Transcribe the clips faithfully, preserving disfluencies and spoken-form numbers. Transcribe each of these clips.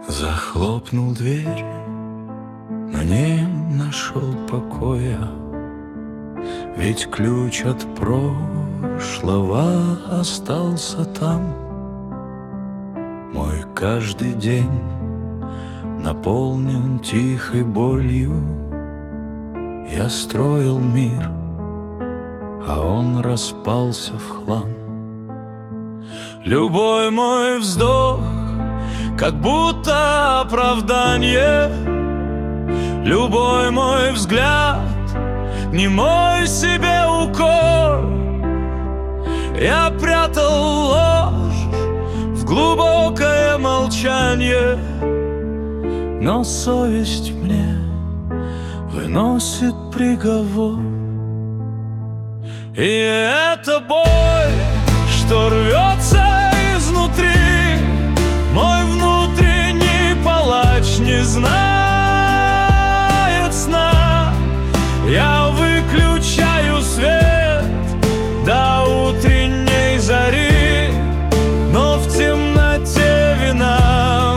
Захлопнул дверь, но не нашел покоя, ведь ключ от прошлого остался там. Мой каждый день наполнен тихой болью. Я строил мир, а он распался в хлам. Любой мой вздох как будто оправдание, любой мой взгляд немой себе укор. Я прятал ложь в глубокое молчание, но совесть мне выносит приговор. И эта боль, что рвется изнутри, мой внутренний палач не знает сна. Я выключаю свет до утренней зари, но в темноте вина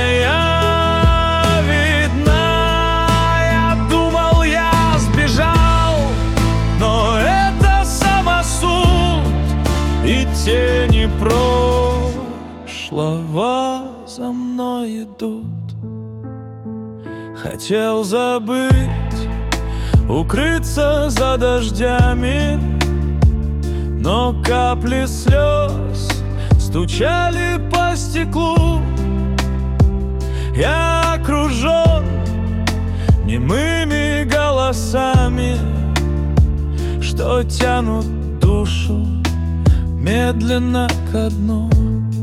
моя видна. Я думал, я сбежал, но это самосуд и тени прошлого за мной идут. Хотел забыть, укрыться за дождями, но капли слез стучали по стеклу. Я окружен немыми голосами, что тянут душу медленно ко дну.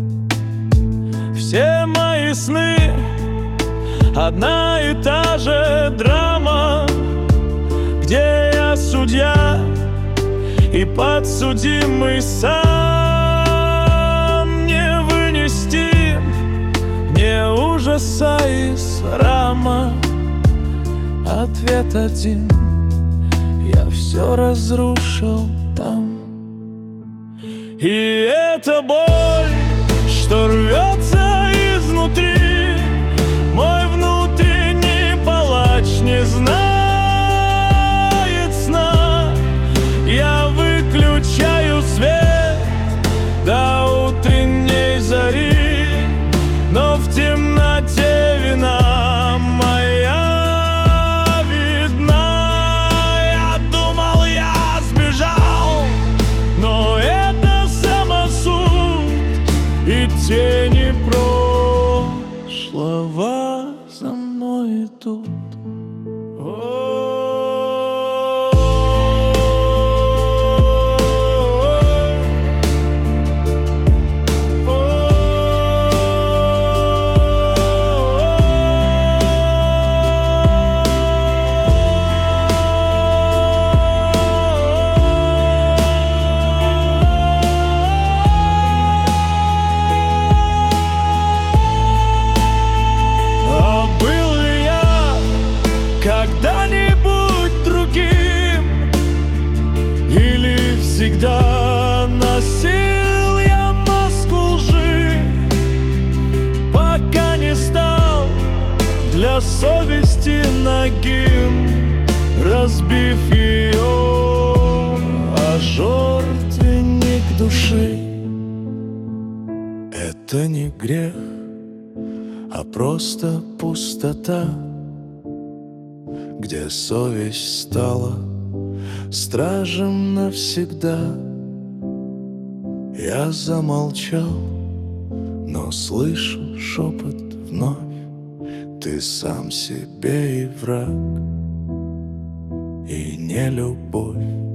Все мои сны одна и та же драма, где я судья и подсудимый сам. Не вынести мне ужаса и срама. Ответ один: я все разрушил там. И эта боль, что рвется изнутри, мой внутренний палач не знает сна. Я выключаю свет до утренней зари, но в темноте вина моя видна. Я думал, я сбежал, но это самосуд и тени прошлого за мной идут. Когда-нибудь другим, или всегда носил я маску лжи, пока не стал для совести нагим, разбив ее о жертвенник души. Это не грех, а просто пустота, где совесть стала стражем навсегда. Я замолчал, но слышу шепот вновь: ты сам себе и враг, и не любовь.